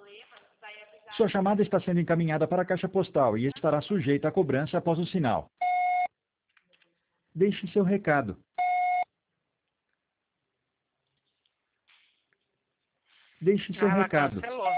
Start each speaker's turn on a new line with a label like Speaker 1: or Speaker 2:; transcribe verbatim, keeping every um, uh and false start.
Speaker 1: Sua chamada está sendo encaminhada para a caixa postal e estará sujeita a cobrança após o sinal. Deixe seu recado. Deixe seu
Speaker 2: Ah, ela
Speaker 1: recado.
Speaker 2: cancelou.